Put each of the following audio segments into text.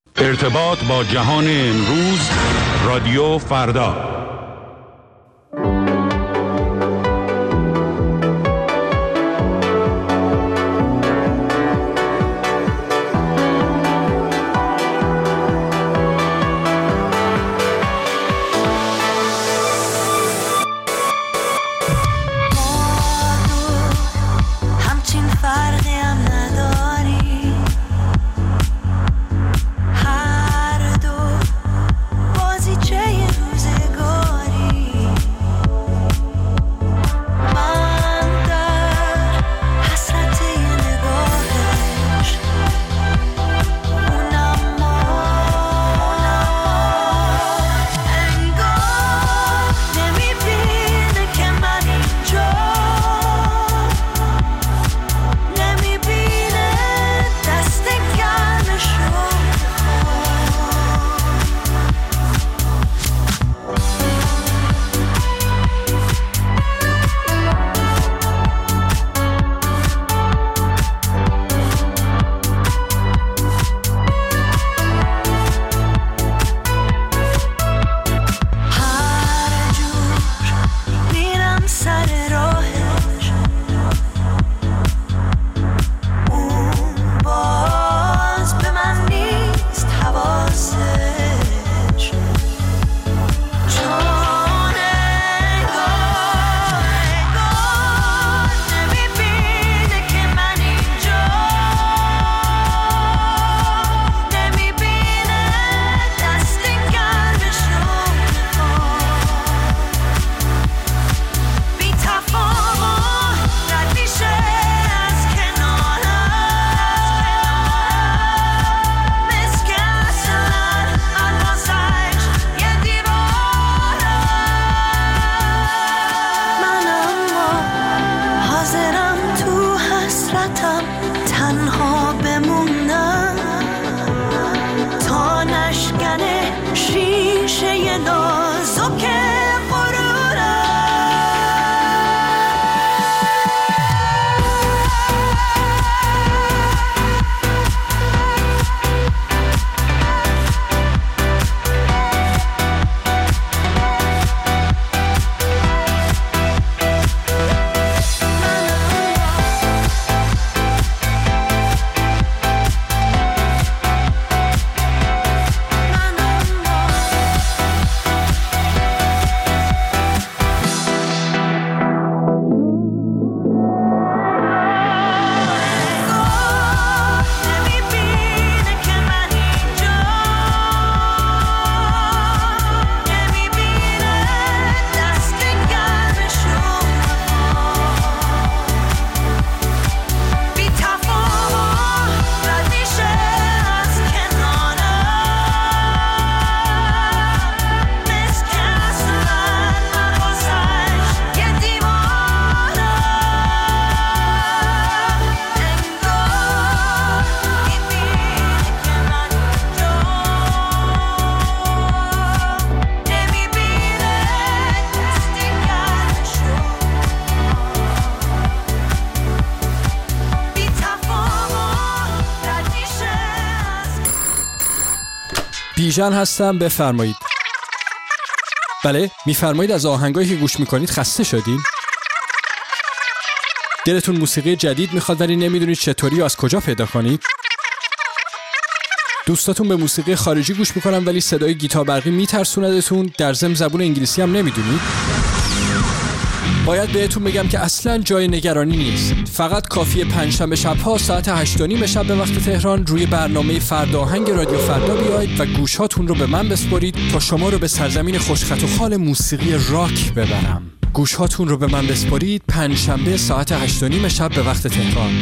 ارتباط با جهان امروز، رادیو فردا. بیژن هستم، بفرمایید. بله، میفرمایید از آهنگایی که گوش میکنید خسته شدین؟ دلتون موسیقی جدید میخواد ولی نمیدونید چطوری و از کجا پیدا کنید؟ دوستاتون به موسیقی خارجی گوش میکنن ولی صدای گیتار برقی میترسوندتون، در ضمن زبون انگلیسی هم نمیدونید؟ باید بهتون بگم که اصلاً جای نگرانی نیست. فقط کافیه پنجشنبه شب‌ها ساعت 8:30 شب به وقت تهران روی برنامه فرداهنگ رادیو فردا بیایید و گوشاتون رو به من بسپارید تا شما رو به سرزمین خوشخط و خال موسیقی راک ببرم. گوشاتون رو به من بسپارید پنجشنبه ساعت 8:30 شب به وقت تهران.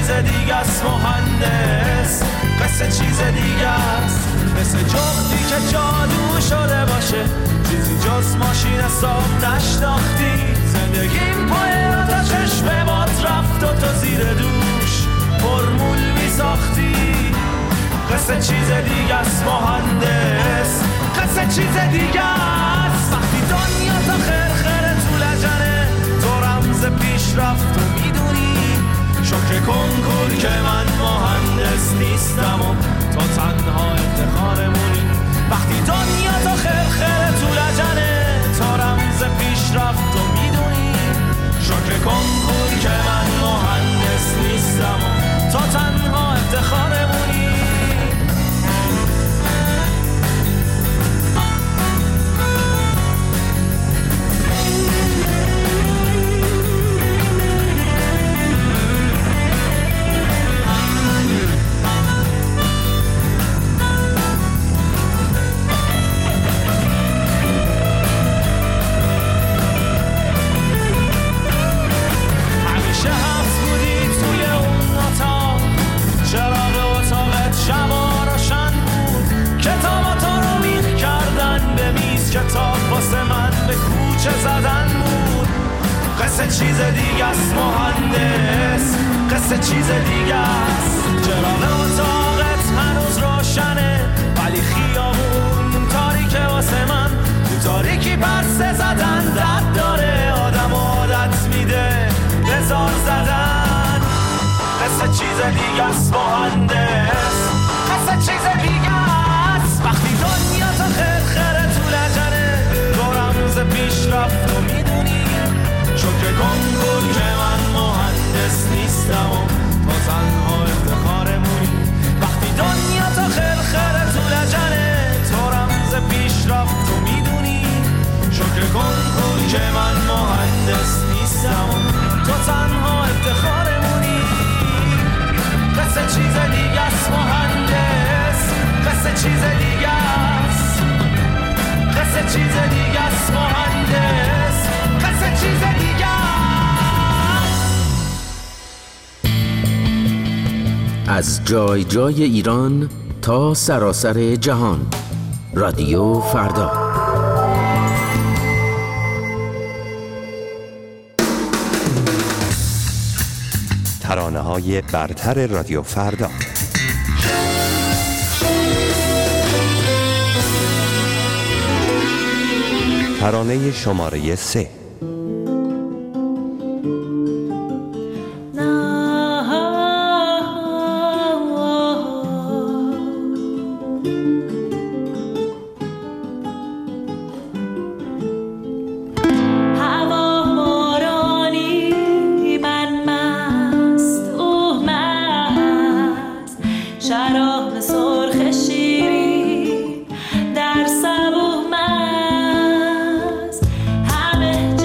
چیز دیگه است مهندس، قصه چیز دیگه است. مثل جغدی که جادو شده باشه، چیزی جز ماشین حساب نشناختی. زندگیم پای تا چشم باد رفت و تو زیر دوش فرمول می ساختی. قصه چیز دیگه است مهندس، قصه چیز دیگه است. وقتی دنیا تا خرخره تو لجنه، تو رمز پیش رفت و میدونی. شکر کنکور که من مهندس نیستم و تو تنها افتخارمونی. وقتی دنیا تا خرخره تو لجنه، تو رمز پیش رفت و میدونی. شکر کنکور که من مهندس نیستم و تو تنها افتخارمونی. کتاب واسه من به کوچه زدن بود. قصه چیز دیگه است مهندس، قصه چیز دیگه است. چراغ اتاقت هنوز روشنه، ولی خیابون تاریکه واسه من. تو تاریکی پرسه زدن درد داره، آدم عادت میده بزار زدن. قصه چیز دیگه است مهندس، قصه چیز دیگه است. وقتی دنیا تا خرخره تو لجنه، تو رمز پیش رفت و میدونی. شکر کنکور که من مهندس نیستم و تو تنها افتخارمونی. وقتی دنیا تا خرخره تو لجنه، تو رمز پیش رفت و میدونی. شکر کنکور که من مهندس نیستم و تو تنها افتخارمونی. قصه چیز دیگه است مهندس، قصه چیز دیگه است. قصه چیز دیگه است مهندس، قصه چیز دیگه است. از جای جای ایران تا سراسر جهان، رادیو فردا. ترانه‌های برتر رادیو فردا. ترانه شماره 3. همه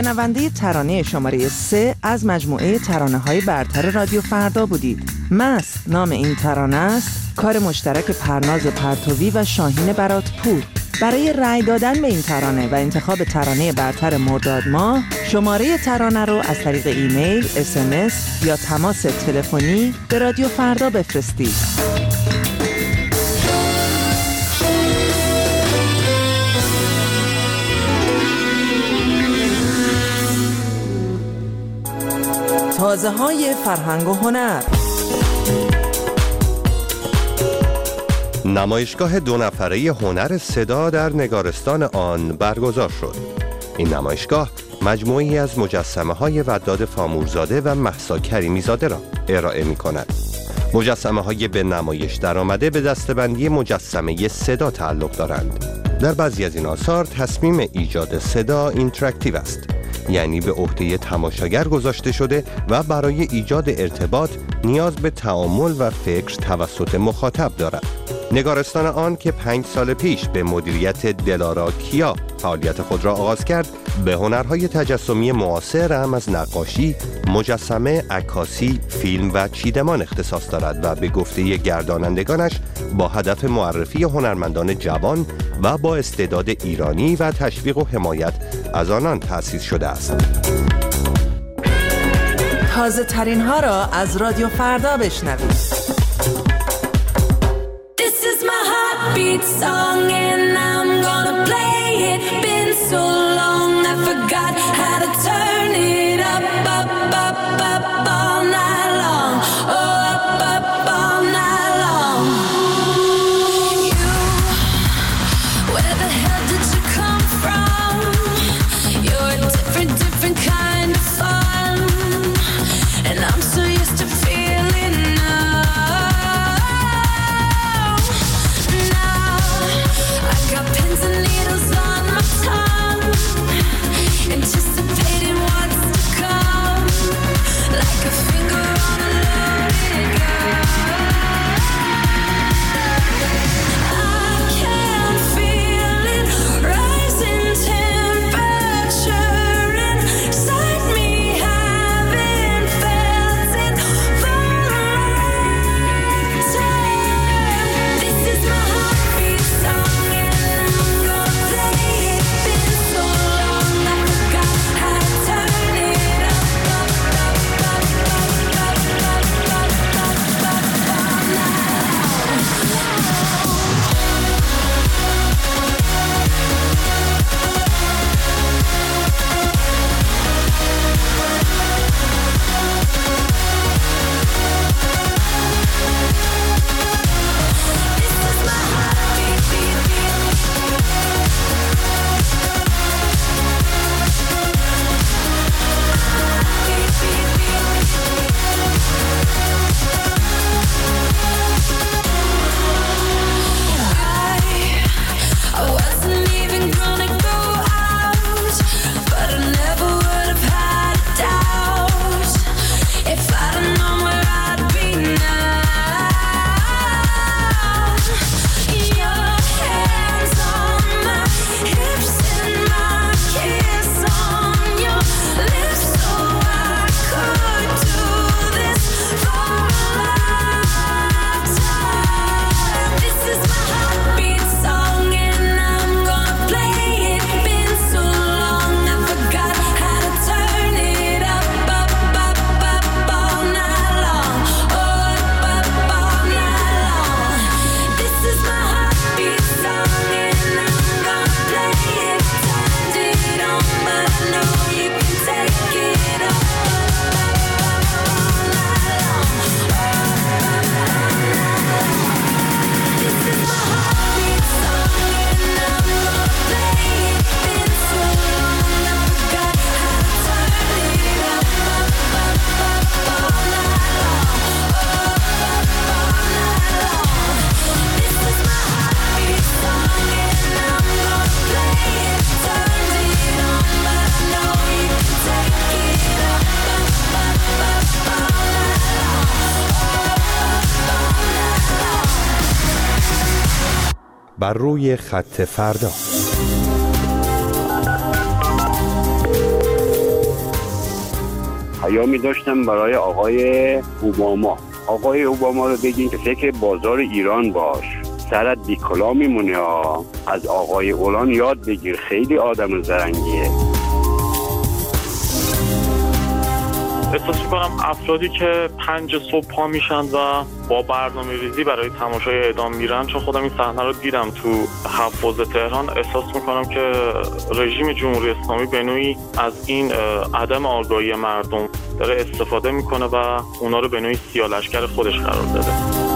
شنونده ترانه شماره 3 از مجموعه ترانه‌های برتر رادیو فردا بودید. مست نام این ترانه است، کار مشترک پرناز پرتوی و شاهین براتپور. برای رأی دادن به این ترانه و انتخاب ترانه برتر مرداد ماه، شماره ترانه رو از طریق ایمیل، SMS یا تماس تلفنی به رادیو فردا بفرستید. تازه‌های فرهنگ و هنر. نمایشگاه 2 نفره هنر صدا در نگارستان آن برگزار شد. این نمایشگاه مجموعه‌ای از مجسمه‌های وداد فامورزاده و مهسا کریمی‌زاده را ارائه می‌کند. مجسمه‌های به نمایش درآمده به دسته‌بندی مجسمه صدا تعلق دارند. در بعضی از این آثار تصمیم ایجاد صدا اینتراکتیو است، یعنی به عهده تماشاگر گذاشته شده و برای ایجاد ارتباط نیاز به تأمل و فکر توسط مخاطب دارد. نگارستان آن که 5 سال پیش به مدیریت دلارا کیا فعالیت خود را آغاز کرد، به هنرهای تجسمی معاصر هم از نقاشی، مجسمه، عکاسی، فیلم و چیدمان اختصاص دارد و به گفته گردانندگانش با هدف معرفی هنرمندان جوان و با استعداد ایرانی و تشویق و حمایت از آنان تأسیس شده است. تازه ترین ها را از رادیو فردا بشنوید. Beat song and I'm gonna play it. Been so long I forgot how to turn it up, up, up, up all night long. Oh, up, up all night long. You, where the hell did you come from? You're a different kind of fun, and I'm so used to feeling got pins and needles on my tongue, anticipating what's to come, like a finger on a loaded gun. I can feel it rising temperature inside me, haven't felt it for a long time. This is my heartbeat song. بر روی خط فردا. پیامی داشتم برای آقای اوباما. آقای اوباما رو بگین که فکر بازار ایران باش، سرت بیکلا میمونه ها. از آقای اولان یاد بگیر، خیلی آدم زرنگیه. احساس میکنم افرادی که 5 صبح پا میشن و با برنامه ریزی برای تماشای اعدام میرن، چون خودم این صحنه رو دیدم تو حوض تهران، احساس میکنم که رژیم جمهوری اسلامی به نوعی از این عدم آگاهی مردم داره استفاده میکنه و اونا رو به نوعی سیاه‌لشکر خودش قرار داده.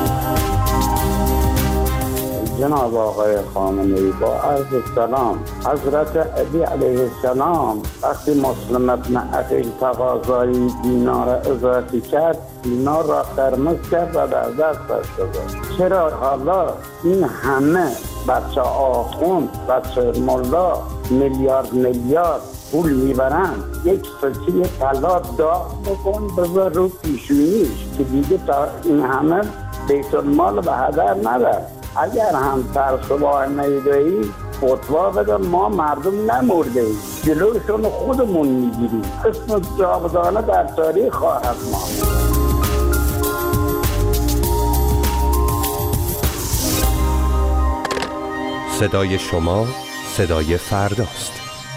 جناب آقای خامنه‌ای، با عرض سلام، حضرت علی علیه السلام وقتی مسلم ابن عقیل تقاضای دینار اضافی کرد، دینار را قرمز کرد و در دستش گذاشت. چرا حالا این همه بچه آخوند، بچه ملا میلیارد پول میبرن، یک سکه طلا داغ بکن بذار رو پیشونیش که دیگه تا این همه بیت المال به هدر نره. اگر هم ترسواه نیدهی فتوا بده، ما مردم نمرده ایم، جلوشون خودمون میگیریم، اسم جاودانه در تاریخ خواهد ماند. صدای شما صدای فرداست.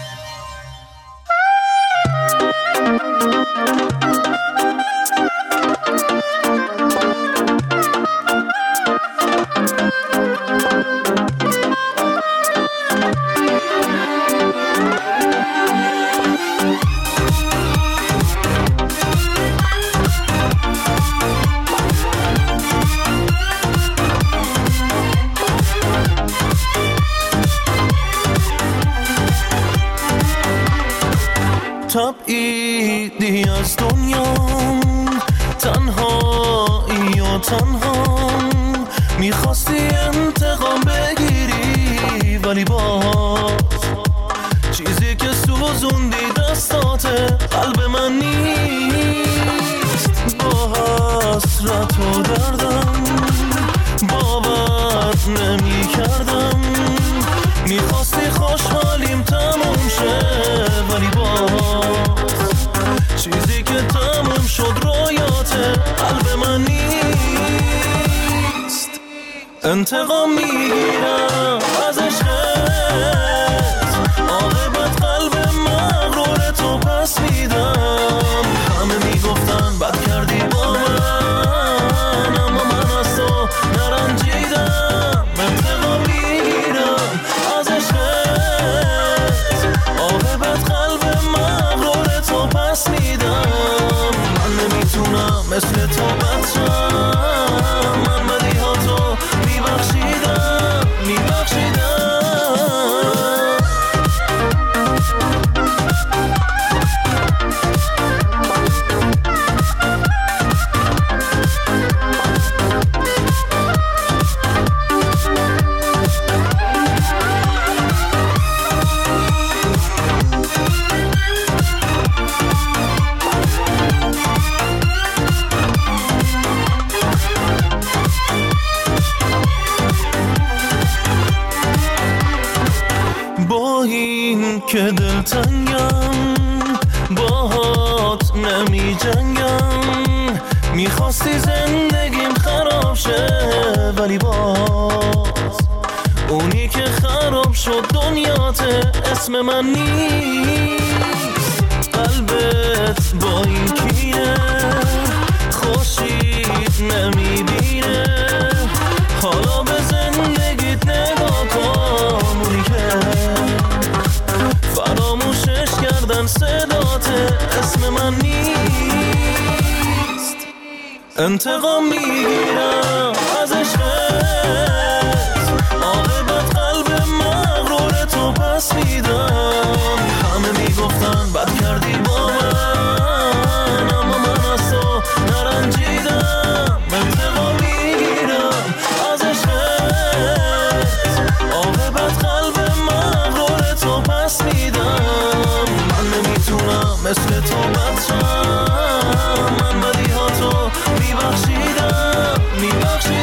تبعیدی از دنیا، تنهایی و تنها، میخواستی انتقام بگیری ولی باز چیزی که سوزوندی دستات قلب من نیست. با حسرت و دردم باور نمی کردم، میخواستی خوشحالیم تموم شه ولی باز چیزی که تموم شد رویات قلب من نیست. انتقام میگیرم از عشقت، عاقبت قلب مغرور تو پس میدم. همه میگفتن بد کردی با من، اما من از تو نرنجیدم. انتقام میگیرم از عشقت، عاقبت قلب مغرور تو پس میدم. من نمیتونم مثل تو بچم، من بدیها تو میبخشیدم. با این که دلتنگم باهات نمی جنگم، میخواستی زندگیم خراب شه ولی باز اونی که خراب شد دنیاته اسم من نیست. قلبت با این کینه خوشید نمیبینه، حالا به زندگیت نگاه کن. اونی که فراموشش کردن صدات اسم من نیست. انتقام میگیرم از عشقت، عاقبت قلب مغرور تو پس میدم. همه میگفتن بد کردی با من، اما من از تو نرنجیدم. انتقام میگیرم از عشقت، عاقبت قلب مغرور تو پس میدم. من نمیتونم مثل تو بچم، من بدیها تو میبخشیدم.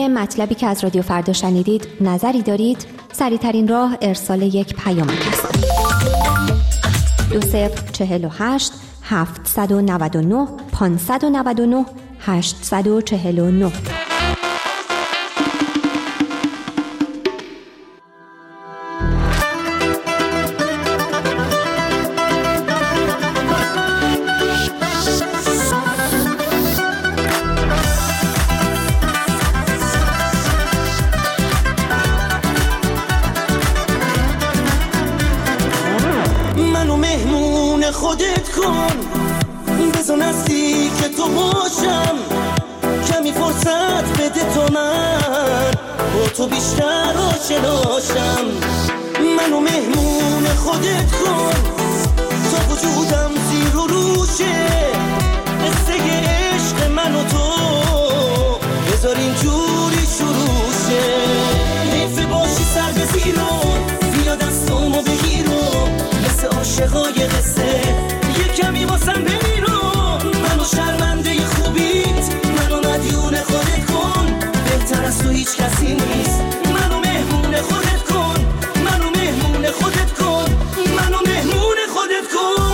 درباره مطلبی که از رادیو فردا شنیدید نظری دارید؟ سریع‌ترین راه ارسال یک پیام است. 2048 799 599 849. منو مهمون خودت کن، بزن نزدیک تو باشم، کمی فرصت بده تو من با تو بیشتر آشناشم. منو مهمون خودت کن، تا وجودم زیر و روشه، قصه عشق من و تو بذار اینجوری شروع شه. حیف باشی سر به زیرون، بیا دستامو بگیرم، مثل عاشقای قصه یه کمی واسم بمیرو. منو شرمنده خوبیت، منو مدیون خودت کن، بهتر از تو هیچ کسی نیست. منو مهمون خودت کن، منو مهمون خودت کن، منو مهمون خودت کن.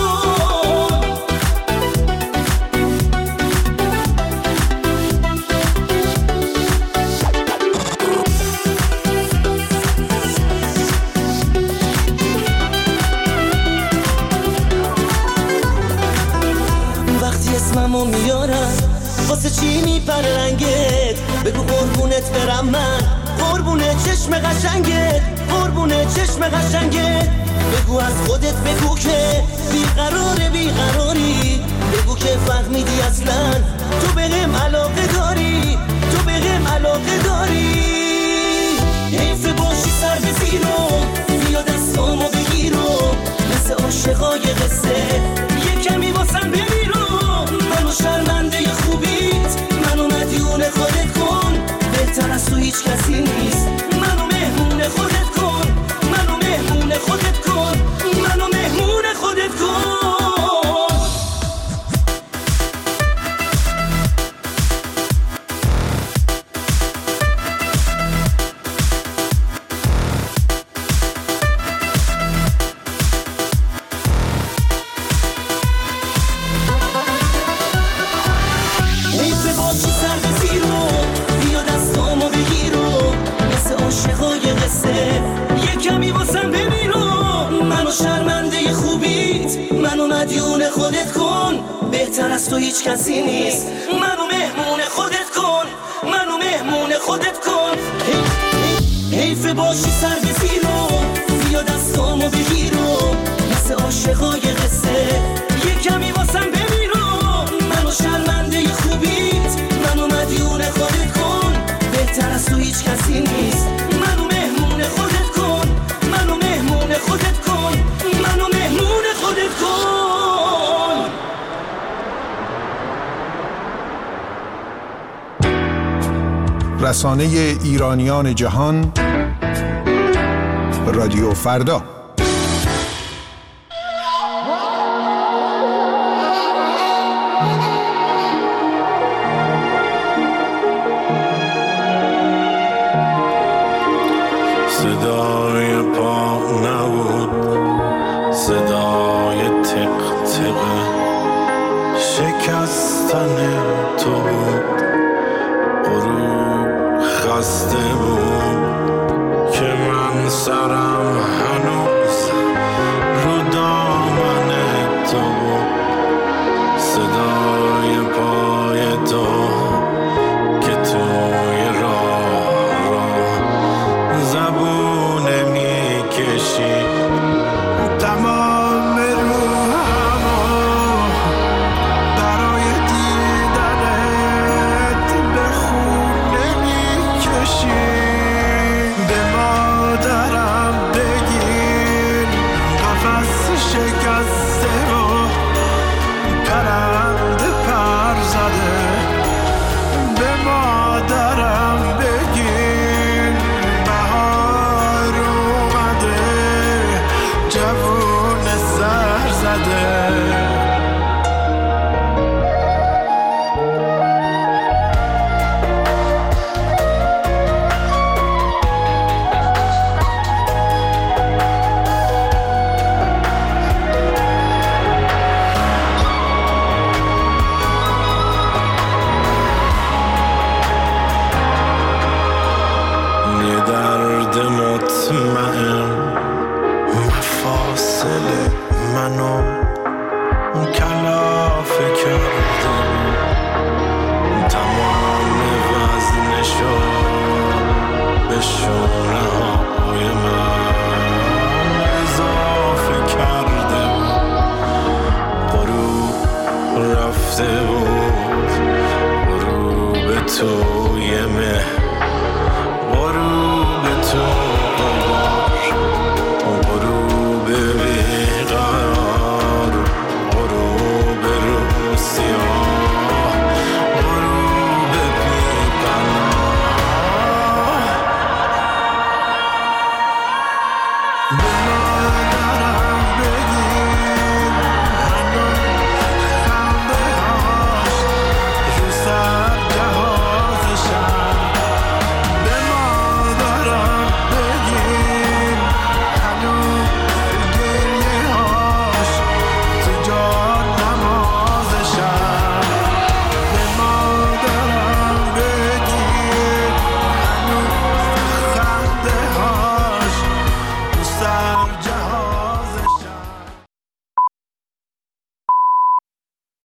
وقتی اسممو میارم واسه چی میپره رنگت؟ بگو قربونت برم من، قربونه چشم قشنگت، قربونه چشم قشنگت. بگو از خودت بگو که بیقراری، بگو که فهمیدی اصلا تو بهم علاقه داری، تو بهم علاقه داری. حیف باشی سر به زیرم، بیا دستامو بگیرم، مثل عاشقای قصه یه کمی واسم بمیرو. منو شرمنده خوبیت، منو مدیون خودت کن، بهتر از تو هیچ کسی نیست. منو مهمون خودت کن، منو مهمون خودت کن، منو مهمون خودت کن. حیف باشی سر به زیرم، بیا دستامو بگیرم، مثل عاشقای قصه یه کمی واسم بمیرم. منو شرمنده خوبیت، منو مدیون خودت کن، بهتر از تو هیچ کسی نیست. منو مهمون خودت کن، منو مهمون خودت کن. حیف باشی سر به زیرم، بیا دستامو بگیرم، مثل عاشقای قصه یه کمی واسم بمیرم. منو شرمنده خوبیت، منو مدیون خودت کن، بهتر از تو هیچ کسی نیست. منو مهمون خودت کن، منو مهمون خودت کن، منو مهمون خودت کن. رسانه ایرانیان جهان، رادیو فردا. صدای پا نبود، صدای تق تق شکستن تو بود. غروب خسته بود که من سرم هنوز رو دامن تو بود. صدای پای تو که توی راه زبونه میکشی، تمام روحمو برای دیدنت به خونه میکشی. شونه‌های من اضافه کرده غروب رفته بود غروب توی مهر